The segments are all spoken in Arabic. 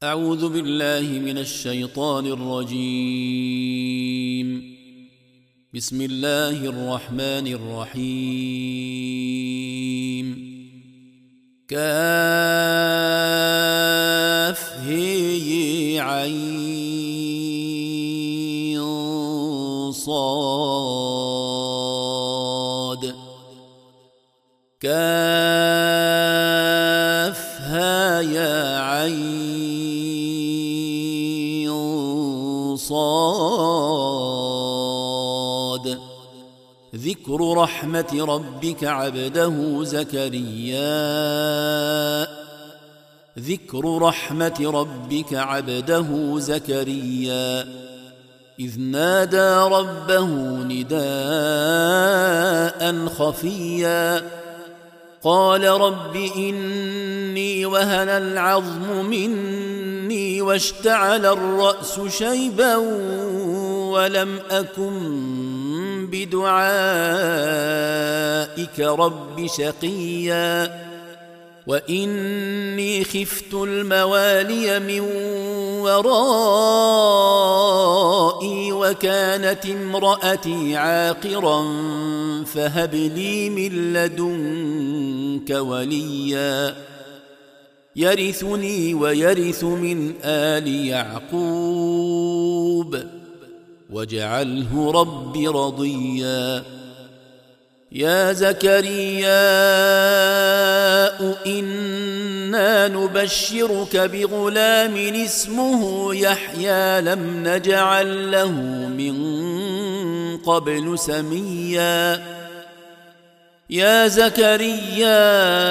أعوذ بالله من الشيطان الرجيم. بسم الله الرحمن الرحيم. كافها صاد كافها يا عين صاد. ذكر رحمة ربك عبده زكريا. ذكر رحمة ربك عبده زكريا إذ نادى ربه نداء خفيا قال رب إني وهن العظم مني واشتعل الرأس شيبا ولم أكن بدعائك رب شقيا وإني خفت الموالي من ورائي وكانت امرأتي عاقرا فهب لي من لدنك وليا يرثني ويرث من آل يعقوب واجعله رب رضيا. يا زكريا إنا نبشرك بغلام اسمه يحيى لم نجعل له من قبل سميا. يا زكريا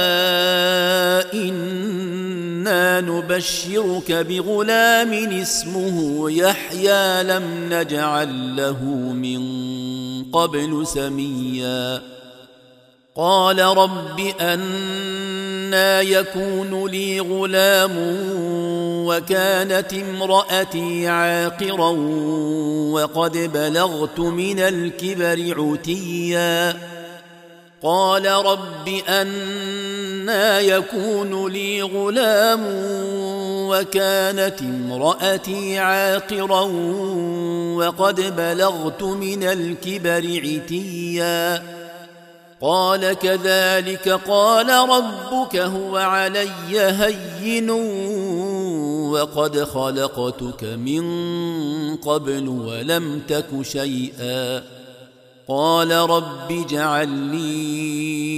إنا نبشرك بغلام اسمه يحيى لم نجعل له من قبل سميا. قال رب أنى يكون لي غلام وكانت امرأتي عاقرا وقد بلغت من الكبر عتيا. قال رب أنى يكون لي غلام وكانت امرأتي عاقرا وقد بلغت من الكبر عتيا. قال كذلك قال ربك هو علي هين وقد خلقتك من قبل ولم تك شيئا. قال رب اجعل لي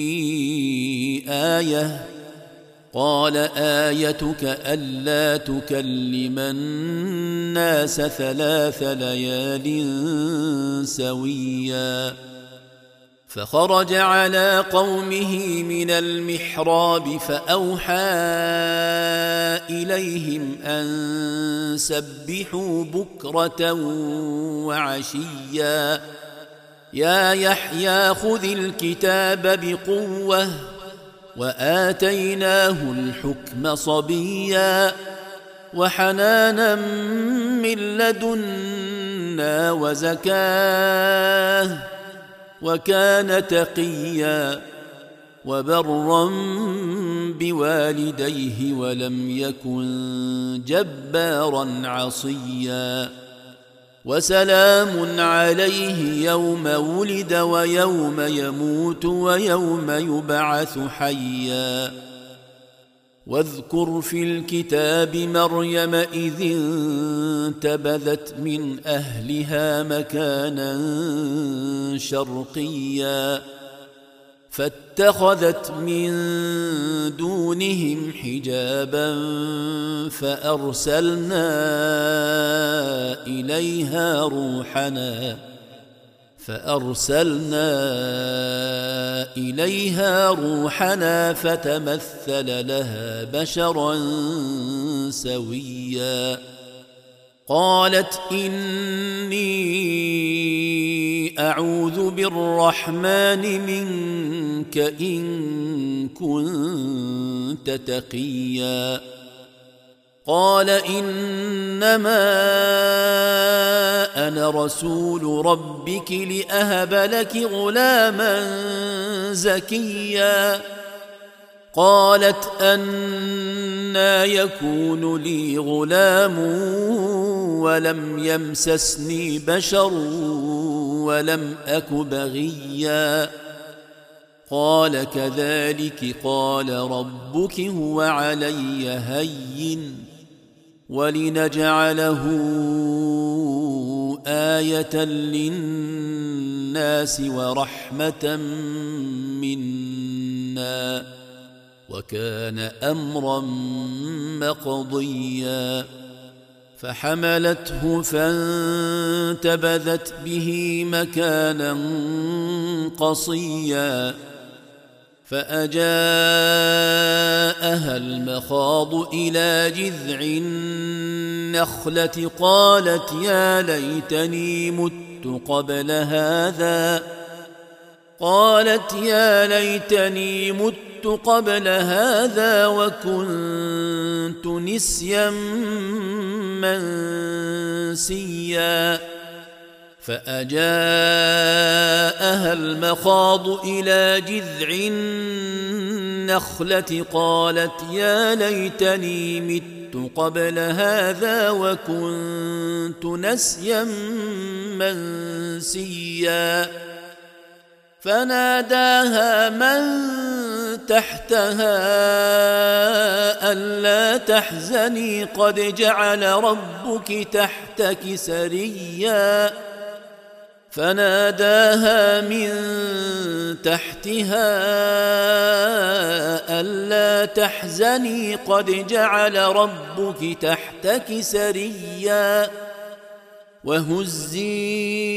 آية. قال آيتك ألا تكلم الناس 3 ليال سويا. فخرج على قومه من المحراب فأوحى إليهم أن سبحوا بكرة وعشيا. يا يحيى خذ الكتاب بقوة وآتيناه الحكم صبيا وحنانا من لدنا وزكاه وكان تقيا وبرا بوالديه ولم يكن جبارا عصيا. وسلام عليه يوم ولد ويوم يموت ويوم يبعث حيا. واذكر في الكتاب مريم إذ انتبذت من أهلها مكانا شرقيا فاتخذت من دونهم حجابا فأرسلنا إليها روحنا فتمثل لها بشرا سويا. قالت إني أعوذ بالرحمن منك إن كنت تقيا. قال إنما أنا رسول ربك لأهب لك غلاما زكيا. قالت أنى يكون لي غلام ولم يمسسني بشر ولم أك بغيا قال كذلك قال ربك هو علي هين ولنجعله آية للناس ورحمة منا وكان أمرا مقضيا فحملته فانتبذت به مكانا قصيا فأجاءها المخاض إلى جذع النخلة قالت يا ليتني مت قبل هذا وكنت نسيا منسيا فأجاءها المخاض إلى جذع النخلة قالت يا ليتني مت قبل هذا وكنت نسيا منسيا فناداها من تحتها ألا تحزني قد جعل ربك تحتك سريا فناداها من تحتها ألا تحزني قد جعل ربك تحتك سريا وهزي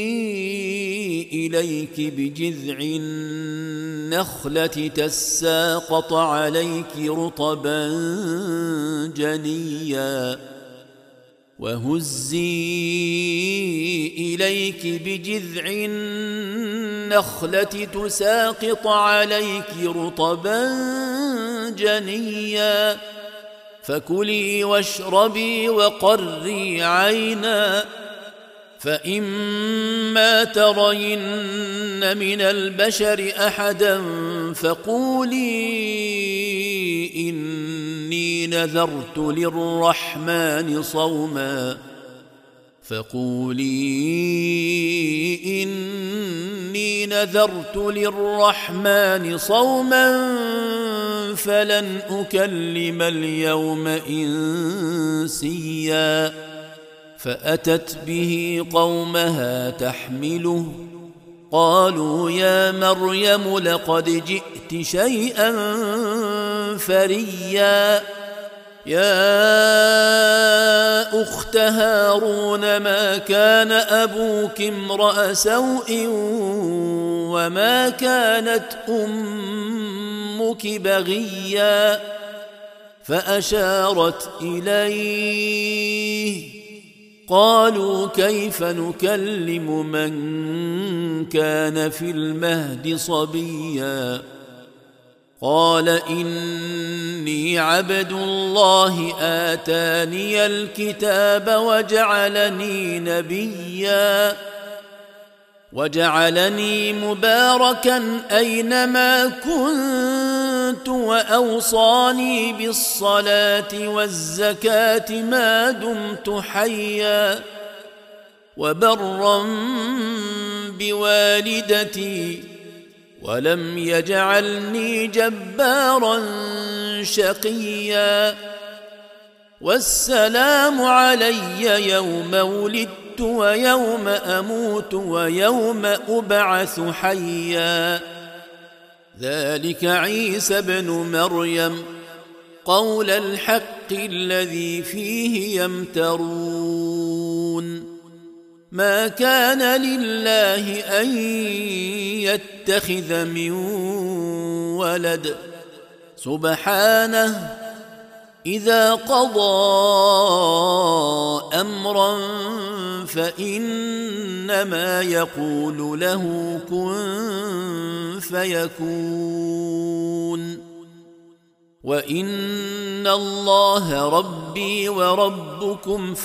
إليك بجذع النخلة تساقط عليك رطبا جنيا فكلي واشربي وقري عينا فإما ترين من البشر أحدا فقولي إني نذرت للرحمن صوما فلن أكلم اليوم إنسيا فأتت به قومها تحمله قالوا يا مريم لقد جئت شيئا فريا يا أخت هارون ما كان أبوك امرأ سوء وما كانت أمك بغيا فأشارت إليه قالوا كيف نكلم من كان في المهد صبيا قال إني عبد الله آتاني الكتاب وجعلني نبيا وجعلني مباركا أينما كنت وأوصاني بالصلاة والزكاة ما دمت حيا وبرا بوالدتي ولم يجعلني جبارا شقيا والسلام علي يوم ولدت ويوم أموت ويوم أبعث حيا ذلك عيسى ابن مريم قول الحق الذي فيه يمترون ما كان لله أن يتخذ من ولد سبحانه إذا قضى أمرا فإنما يقول له كن فيكون وإن الله ربي وربكم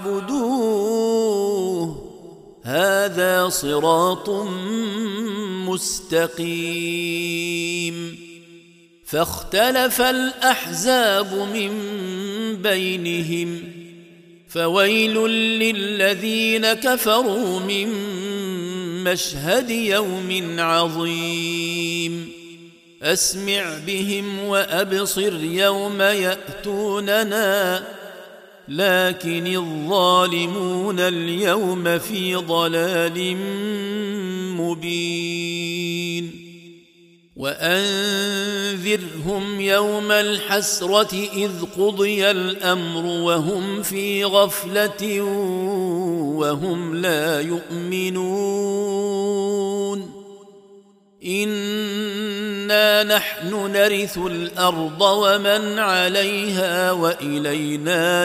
فاعبدوه هذا صراط مستقيم فاختلف الأحزاب من بينهم فويل للذين كفروا من مشهد يوم عظيم أسمع بهم وأبصر يوم يأتوننا لكن الظالمون اليوم في ضلال مبين وأنذرهم يوم الحسرة إذ قضي الأمر وهم في غفلة وهم لا يؤمنون إنا نحن نرث الأرض ومن عليها وإلينا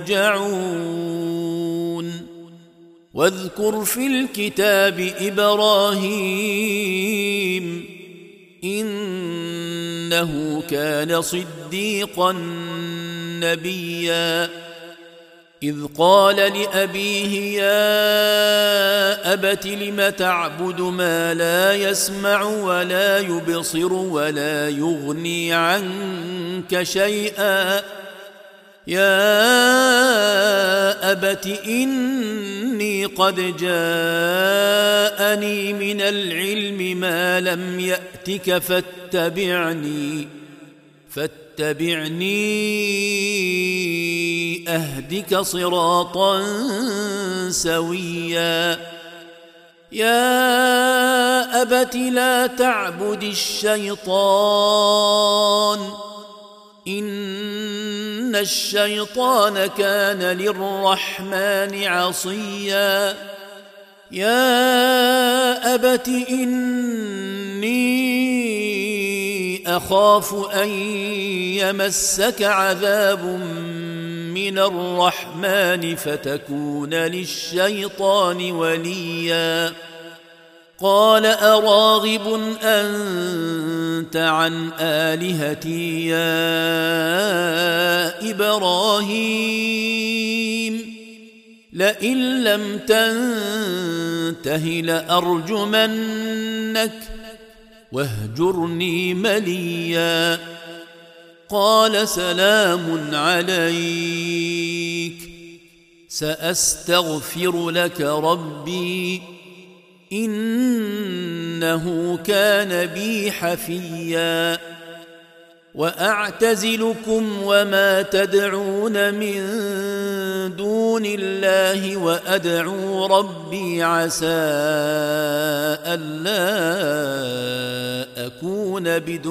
يرجعون واذكر في الكتاب إبراهيم إنه كان صديقا نبيا إذ قال لأبيه يا أبت لم تعبد ما لا يسمع ولا يبصر ولا يغني عنك شيئا يا أبت إني قد جاءني من العلم ما لم يأتك فاتبعني أهدك صراطا سويا يا أبت لا تعبد الشيطان إن الشيطان كان للرحمن عصيا يا أبت إني أخاف أن يمسك عذاب من الرحمن فتكون للشيطان وليا قال أراغب أنت عن آلهتي يا إبراهيم لئن لم تنته لأرجمنك واهجرني مليا قال سلام عليك سأستغفر لك ربي إنه كان بي حفيا وأعتزلكم وما تدعون من دون الله وأدعو ربي عسى ألا أكون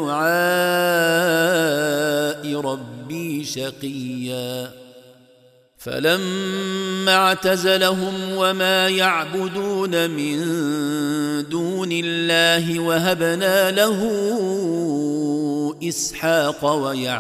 بدعاء ربي شقيا فلما اعتزلهم وما يعبدون من دون الله وهبنا له إسحاق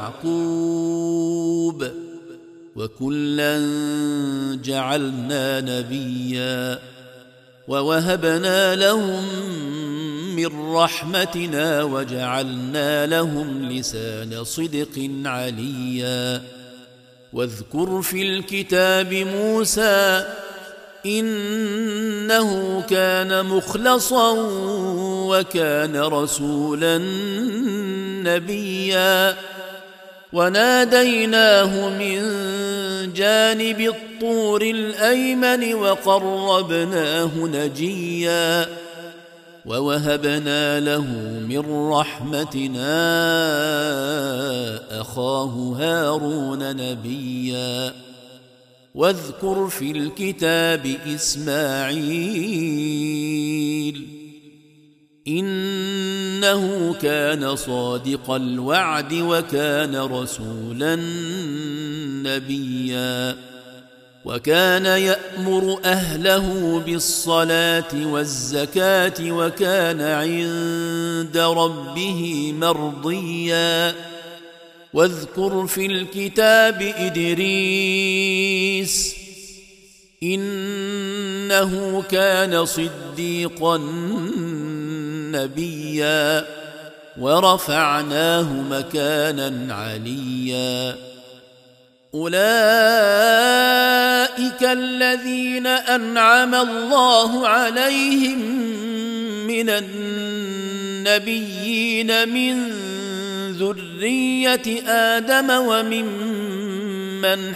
ويعقوب وكلا جعلنا نبيا ووهبنا لهم من رحمتنا وجعلنا لهم لسان صدق عليا واذكر في الكتاب موسى إنه كان مخلصا وكان رسولا نبيا وناديناه من جانب الطور الأيمن وقربناه نجيا ووهبنا له من رحمتنا أخاه هارون نبيا واذكر في الكتاب إسماعيل إنه كان صادق الوعد وكان رسولا نبيا وكان يأمر أهله بالصلاة والزكاة وكان عند ربه مرضيا واذكر في الكتاب إدريس إنه كان صديقا نبيا ورفعناه مكانا عليا أولئك الذين أنعم الله عليهم من النبيين من ذرية آدم وممن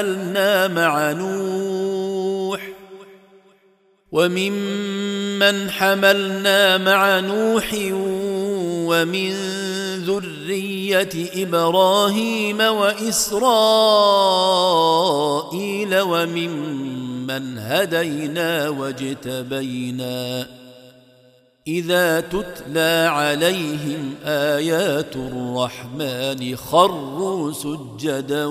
حملنا مع نوح ومن ذرية إبراهيم وإسرائيل وممن هدينا واجتبينا إذا تتلى عليهم آيات الرحمن خروا سجدا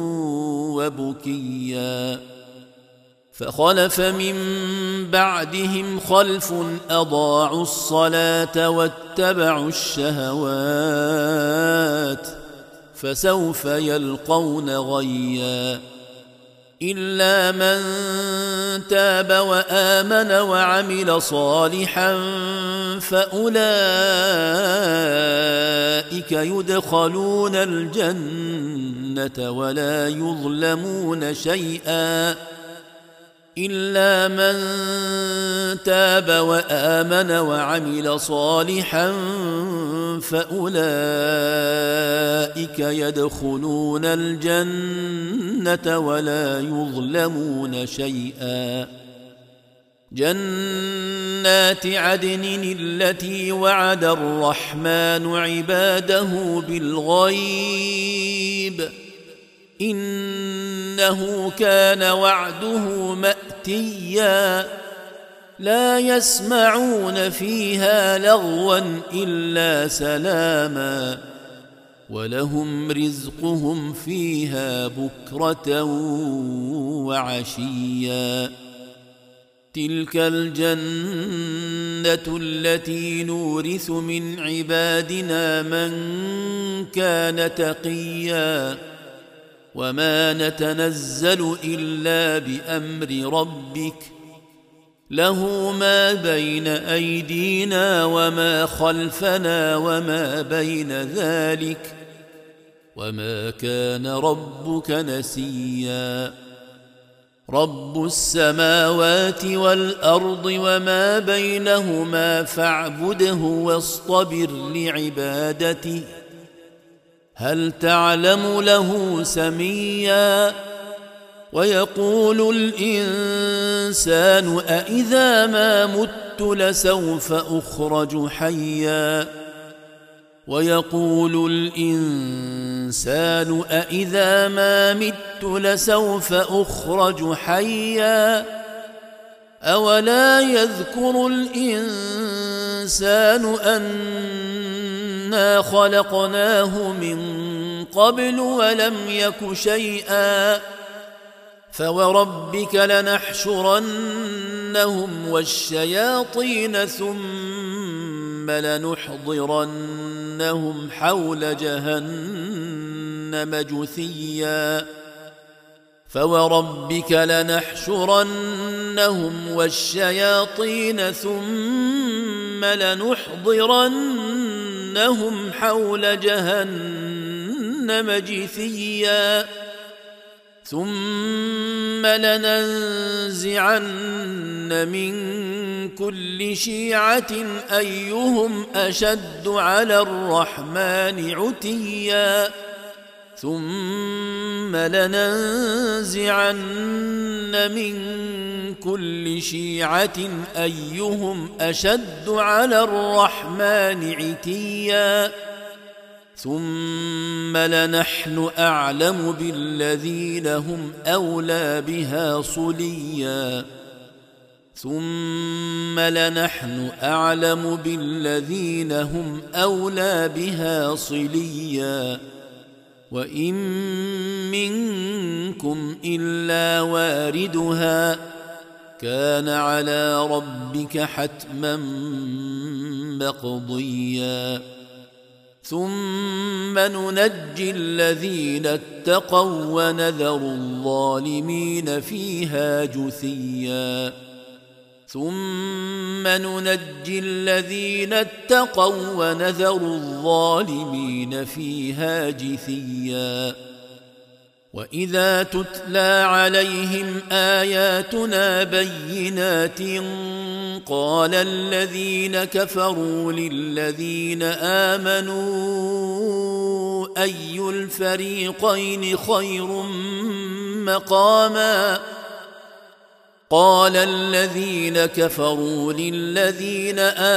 وبكيا فخلف من بعدهم خلف أضاعوا الصلاة واتبعوا الشهوات فسوف يلقون غيا إلا من تاب وآمن وعمل صالحا فأولئك يدخلون الجنة ولا يظلمون شيئا إلا من تاب وآمن وعمل صالحا فأولئك يدخلون الجنة ولا يظلمون شيئا جنات عدن التي وعد الرحمن عباده بالغيب إنه كان وعده مأتيا لا يسمعون فيها لغوا إلا سلاما ولهم رزقهم فيها بكرة وعشيا تلك الجنة التي نورث من عبادنا من كان تقيا وما نتنزل إلا بأمر ربك له ما بين أيدينا وما خلفنا وما بين ذلك وما كان ربك نسيا رب السماوات والأرض وما بينهما فاعبده واصطبر لعبادته هل تعلم له سميا ويقول الإنسان أإذا ما مت لسوف أخرج حيا ويقول الإنسان أإذا ما مت لسوف أخرج حيا أولا يذكر الإنسان أنا خلقناه من قبل ولم يك شيئا فوربك لنحشرنهم والشياطين ثم لنحضرنهم حول جهنم جثيا فوربك لنحشرنهم والشياطين ثم لنحضرنهم حول جهنم جثيا ثم لننزعن من كل شيعة أيهم أشد على الرحمن عتيا ثم لننزعن من كل شيعة أيهم أشد على الرحمن عتيا ثم لنحن أعلم بالذين هم أولى بها صليا ثم لنحن أعلم بالذين هم أولى بها صليا وإن منكم إلا واردها كان على ربك حتما مقضيا ثم ننجي الذين اتقوا ونذر الظالمين فيها جثيا ثم ننجي الذين اتقوا ونذر الظالمين فيها جثيا وإذا تتلى عليهم آياتنا بينات قال الذين كفروا للذين آمنوا أي الفريقين خير مقاما قال الذين كفروا للذين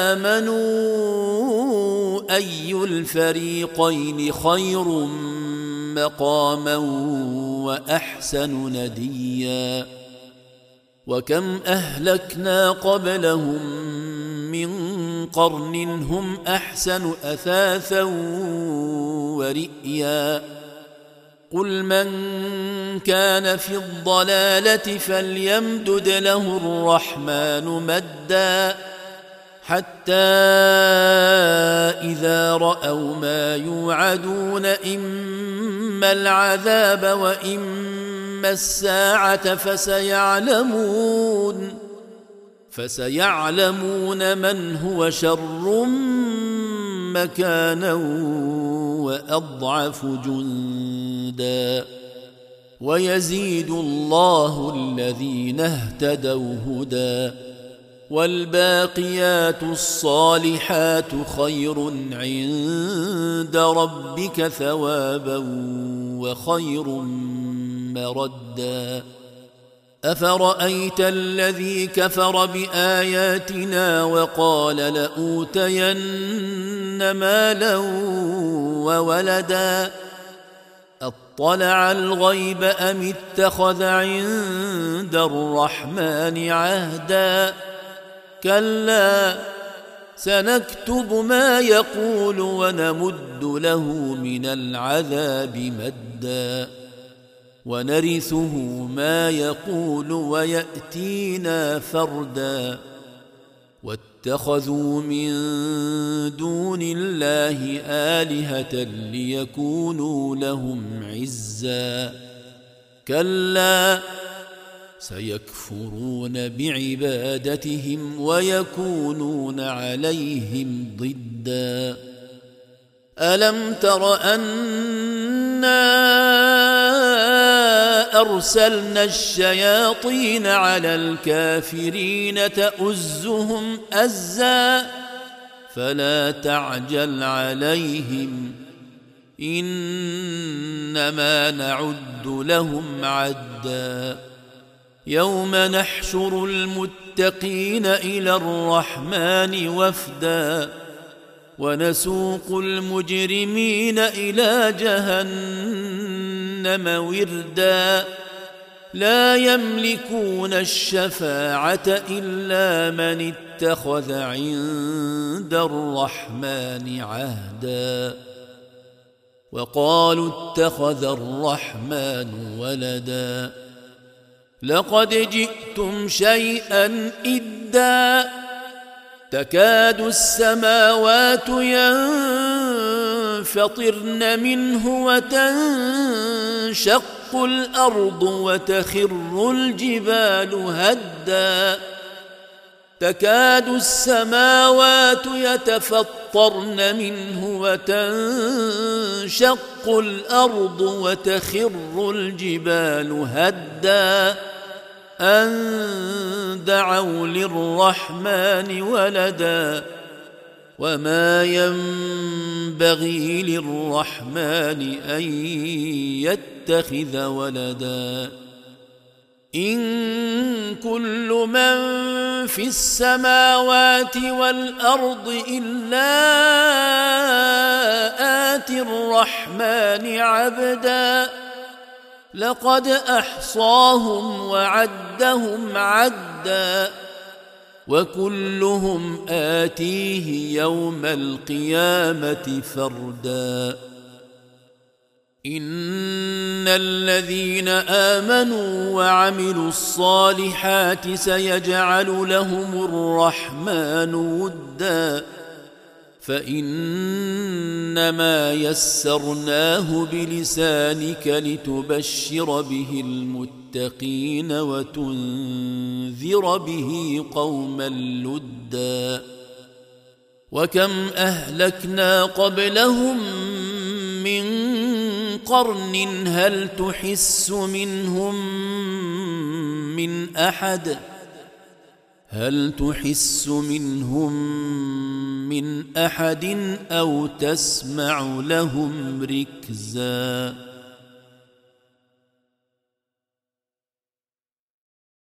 آمنوا أي الفريقين خير مقاما وأحسن نديا وكم أهلكنا قبلهم من قرن هم أحسن أثاثا ورئيا قل من كان في الضلالة فليمدد له الرحمن مدا حتى إذا رأوا ما يوعدون إما العذاب وإما الساعة فسيعلمون من هو شر مكانا وأضعف جندا ويزيد الله الذين اهتدوا هدى والباقيات الصالحات خير عند ربك ثوابا وخير مردا أفرأيت الذي كفر بآياتنا وقال لأوتين مالا وولدا أطلع الغيب أم اتخذ عند الرحمن عهدا كلا سنكتب ما يقول ونمد له من العذاب مدا ونرثه ما يقول ويأتينا فردا واتخذوا من دون الله آلهة ليكونوا لهم عزا كلا سيكفرون بعبادتهم ويكونون عليهم ضدا ألم تر أنا أرسلنا الشياطين على الكافرين تؤزهم أزا فلا تعجل عليهم إنما نعد لهم عدا يوم نحشر المتقين إلى الرحمن وفدا ونسوق المجرمين إلى جهنم وردا لا يملكون الشفاعة إلا من اتخذ عند الرحمن عهدا وقالوا اتخذ الرحمن ولدا لقد جئتم شيئا إدا تكاد السماوات ينفطرن منه وتنشق الأرض وتخر الجبال هدا تكاد السماوات يتفطرن منه وتنشق الأرض وتخر الجبال هدا أن دعوا للرحمن ولدا وما ينبغي للرحمن أن يتخذ ولدا إن كل من في السماوات والأرض إلا آتي الرحمن عبدا لقد أحصاهم وعدهم عدا وكلهم آتيه يوم القيامة فردا إن الذين آمنوا وعملوا الصالحات سيجعل لهم الرحمن ودا فإنما يسرناه بلسانك لتبشر به المتقين وتنذر به قوما لدا وكم أهلكنا قبلهم من قرن هل تحس منهم من أحد أو تسمع لهم ركزا